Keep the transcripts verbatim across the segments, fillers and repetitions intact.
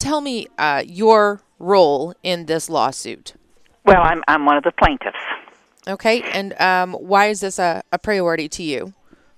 tell me uh, your role in this lawsuit. Well, I'm I'm one of the plaintiffs. Okay, and um, why is this a, a priority to you?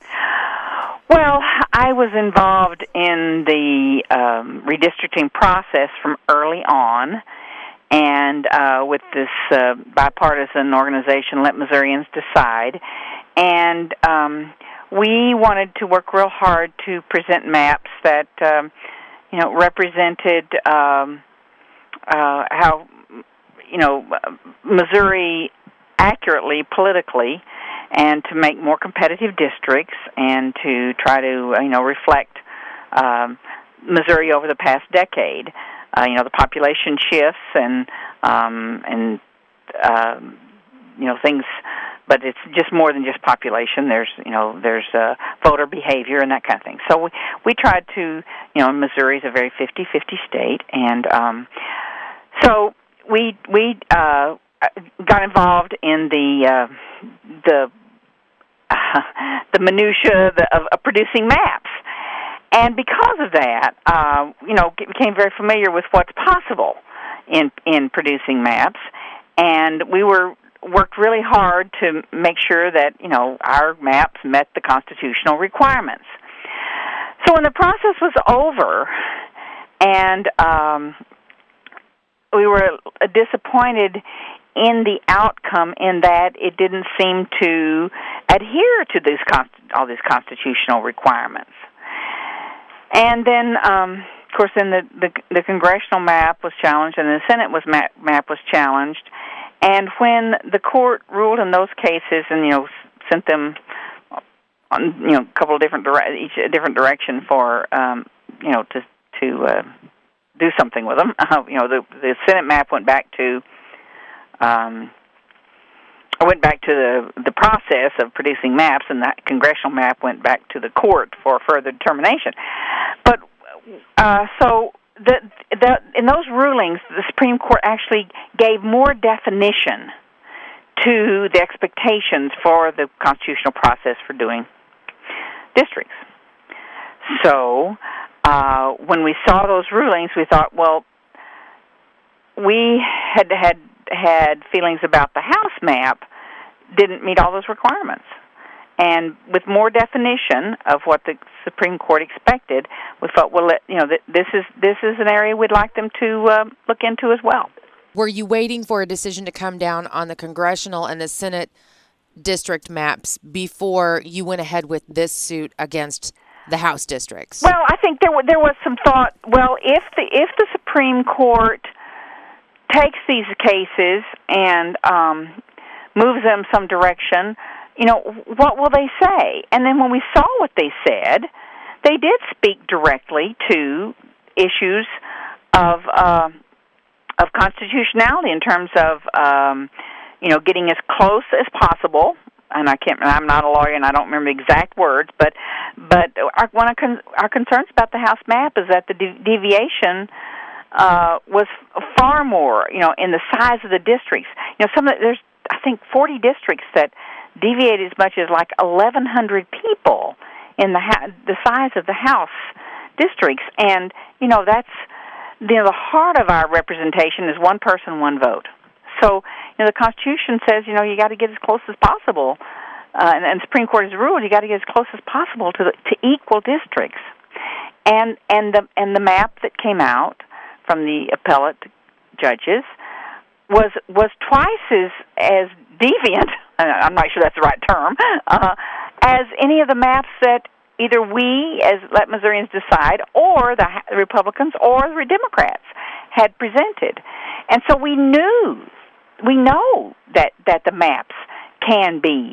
Well, I was involved in the um, redistricting process from early on, and uh, with this uh, bipartisan organization, Let Missourians Decide, and um, we wanted to work real hard to present maps that, um, you know, represented um, uh, how, you know, Missouri accurately politically, and to make more competitive districts, and to try to, you know, reflect um, Missouri over the past decade. Uh, you know, the population shifts and um, and uh, you know things, but it's just more than just population. There's you know there's uh, voter behavior and that kind of thing. So we we tried to you know Missouri is a very fifty-fifty state, and um, so we we uh, got involved in the uh, the uh, the minutia of, of producing maps. And because of that, uh, you know, became very familiar with what's possible in in producing maps, and we were worked really hard to make sure that you know our maps met the constitutional requirements. So when the process was over, and um, we were disappointed in the outcome, in that it didn't seem to adhere to these const- all these constitutional requirements. And then, um, of course, then the, the the congressional map was challenged, and the Senate was map, map was challenged. And when the court ruled in those cases, and you know, sent them on you know a couple of different dire- each a different direction for um, you know to to uh, do something with them. Uh, you know, the the Senate map went back to. Um, I went back to the the process of producing maps, and that congressional map went back to the court for further determination. But uh, so the, the in those rulings, the Supreme Court actually gave more definition to the expectations for the constitutional process for doing districts. So uh, when we saw those rulings, we thought, well, we had had had feelings about the House map didn't meet all those requirements. And with more definition of what the Supreme Court expected, we thought, well, you know, this is this is an area we'd like them to uh, look into as well. Were you waiting for a decision to come down on the congressional and the Senate district maps before you went ahead with this suit against the House districts? Well, I think there there was some thought. Well, if the if the Supreme Court takes these cases and um, moves them some direction, you know, what will they say? And then when we saw what they said, they did speak directly to issues of uh, of constitutionality in terms of, um, you know, getting as close as possible. And I can't. I'm not a lawyer, and I don't remember the exact words. But but our, one of con- our concerns about the House map is that the de- deviation. Uh, was far more, you know, in the size of the districts. You know, some of the, there's, I think, forty districts that deviate as much as like eleven hundred people in the ha- the size of the House districts, and you know that's you know the heart of our representation is one person, one vote. So you know the Constitution says you know you got to get as close as possible, uh, and, and the Supreme Court has ruled you got to get as close as possible to the, to equal districts, and and the and the map that came out from the appellate judges was was twice as as deviant. I'm not sure that's the right term, uh, as any of the maps that either we, as Let Missourians Decide, or the Republicans or the Democrats had presented. And so we knew, we know that that the maps can be,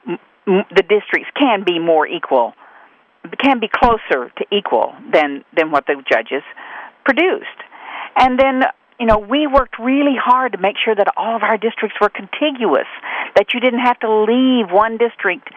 the districts can be more equal, can be closer to equal than than what the judges produced. And then, you know, we worked really hard to make sure that all of our districts were contiguous, that you didn't have to leave one district,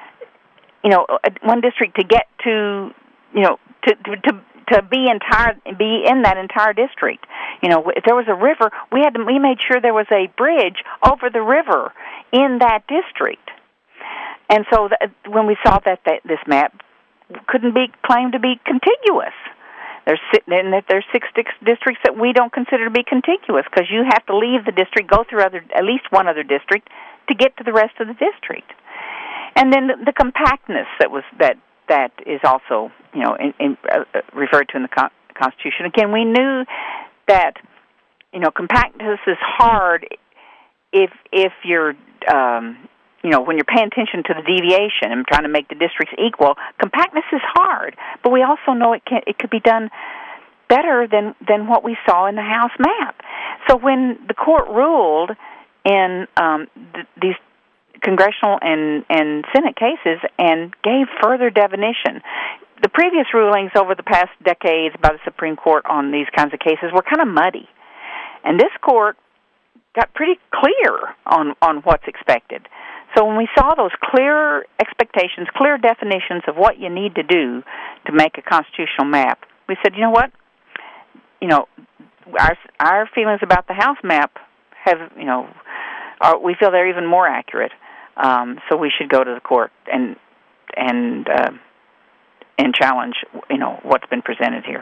you know, one district to get to, you know, to to to be entire be in that entire district. You know, if there was a river, we had to, we made sure there was a bridge over the river in that district. And so that when we saw that, that this map couldn't be claimed to be contiguous, There's and that there's six districts that we don't consider to be contiguous because you have to leave the district, go through other at least one other district to get to the rest of the district. And then the, the compactness that was that that is also you know in, in, uh, referred to in the con- Constitution. Again, we knew that you know compactness is hard if if you're um, you know when you're paying attention to the deviation and trying to make the districts equal. Compactness is hard, but we also know it can it could be done better than than what we saw in the House map. So when the court ruled in um, th- these congressional and, and Senate cases and gave further definition. The previous rulings over the past decades by the Supreme Court on these kinds of cases were kind of muddy. And this court got pretty clear on, on what's expected. So when we saw those clear expectations, clear definitions of what you need to do to make a constitutional map, we said, you know what? You know, our our feelings about the House map have, you know, are, we feel they're even more accurate. Um, so we should go to the court and and uh, and challenge, you know, what's been presented here.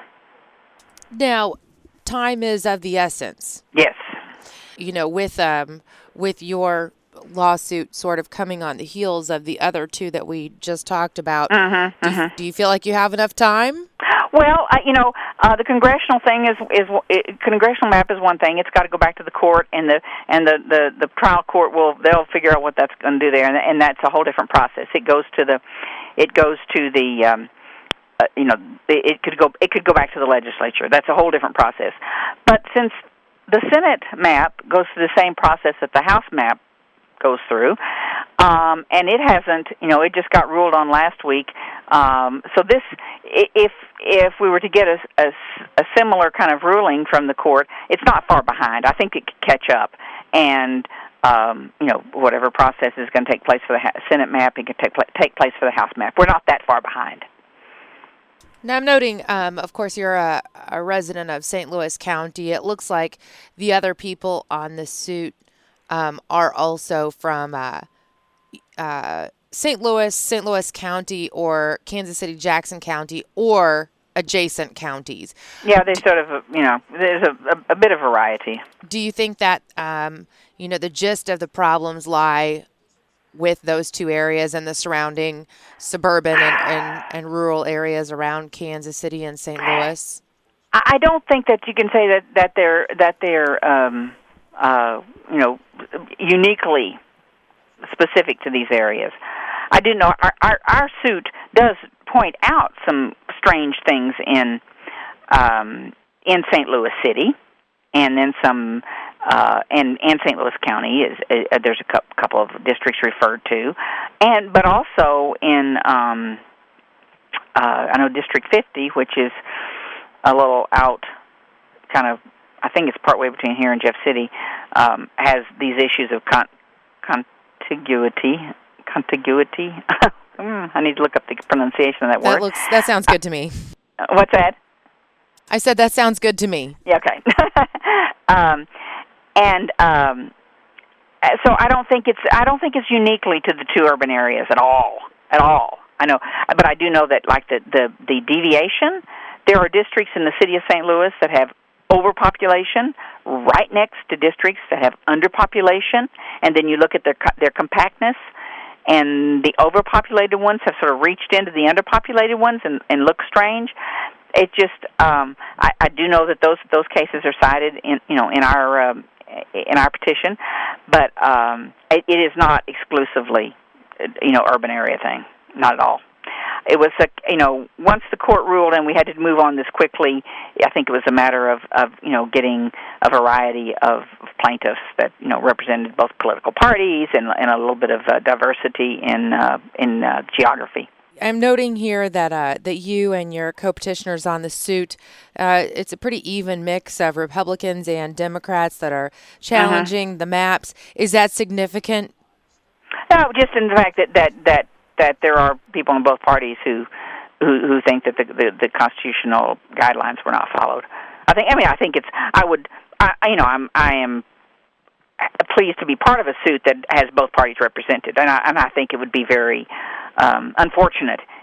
Now, time is of the essence. Yes. You know, with um with your lawsuit sort of coming on the heels of the other two that we just talked about, mm-hmm, do, mm-hmm. You, do you feel like you have enough time? Well, uh, you know, uh, the congressional thing is is it, congressional map is one thing. It's got to go back to the court, and the and the, the, the trial court will they'll figure out what that's going to do there, and, and that's a whole different process. It goes to the, it goes to the, um, uh, you know, it could go it could go back to the legislature. That's a whole different process. But since the Senate map goes through the same process that the House map goes through, um, and it hasn't, you know, it just got ruled on last week. Um, so this, if if we were to get a, a, a similar kind of ruling from the court, it's not far behind. I think it could catch up, and um, you know, whatever process is going to take place for the Senate map, it could take take place for the House map. We're not that far behind. Now, I'm noting, um, of course, you're a, a resident of Saint Louis County. It looks like the other people on the suit um, are also from uh, uh, Saint Louis, Saint Louis County, or Kansas City, Jackson County, or adjacent counties. Yeah, they sort of, you know, there's a, a, a bit of variety. Do you think that, um, you know, the gist of the problems lie with those two areas and the surrounding suburban and, and, and rural areas around Kansas City and Saint Louis? I don't think that you can say that, that they're that they're um, uh, you know uniquely specific to these areas. I do know our, our our suit does point out some strange things in um, in Saint Louis City, and then some. Uh, and, and Saint Louis County is uh, there's a cu- couple of districts referred to, and but also in um, uh, I know District fifty, which is a little out, kind of I think it's partway between here and Jeff City, um, has these issues of con- contiguity. Contiguity. mm, I need to look up the pronunciation of that, that word. Looks, that sounds good to me. Uh, what's that? I said that sounds good to me. Yeah. Okay. um, And um, so I don't think it's I don't think it's uniquely to the two urban areas at all, at all. I know, but I do know that like the, the, the deviation, there are districts in the city of Saint Louis that have overpopulation right next to districts that have underpopulation, and then you look at their their compactness, and the overpopulated ones have sort of reached into the underpopulated ones and, and look strange. It just um, I, I do know that those those cases are cited in you know in our um, in our petition, but um, it, it is not exclusively, you know, urban area thing. Not at all. It was, a, you know, once the court ruled and we had to move on this quickly, I think it was a matter of, of you know, getting a variety of plaintiffs that, you know, represented both political parties and, and a little bit of uh, diversity in uh, in uh, geography. I'm noting here that uh, that you and your co-petitioners on the suit, uh, it's a pretty even mix of Republicans and Democrats that are challenging uh-huh. the maps. Is that significant? No, just in the fact that, that, that, that there are people in both parties who who, who think that the, the the constitutional guidelines were not followed. I think. I mean, I think it's. I would. I, you know, I'm. I am pleased to be part of a suit that has both parties represented, and I, and I think it would be very um, unfortunate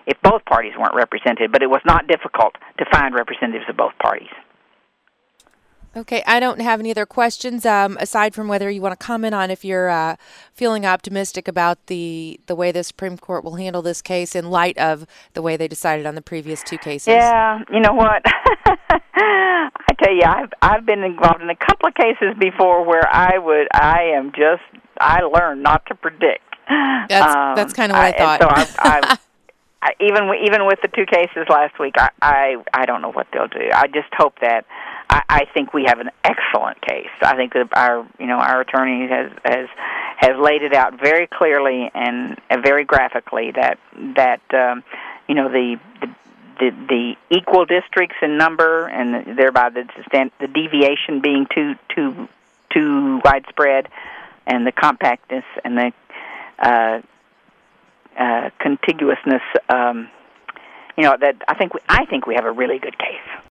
if both parties weren't represented. But it was not difficult to find representatives of both parties. Okay, I don't have any other questions um, aside from whether you want to comment on if you're uh, feeling optimistic about the the way the Supreme Court will handle this case in light of the way they decided on the previous two cases. Yeah, you know what? I tell you, I've I've been involved in a couple of cases before where I would I am just I learned not to predict. That's um, that's kind of what I, I thought. So I, I, I even even with the two cases last week, I, I I don't know what they'll do. I just hope that. I, I think we have an excellent case. I think that our, you know, our attorney has has has laid it out very clearly and uh, very graphically that that um, you know the, the the the equal districts in number and thereby the the deviation being too too too widespread, and the compactness and the uh, uh, contiguousness. Um, you know that I think we, I think we have a really good case.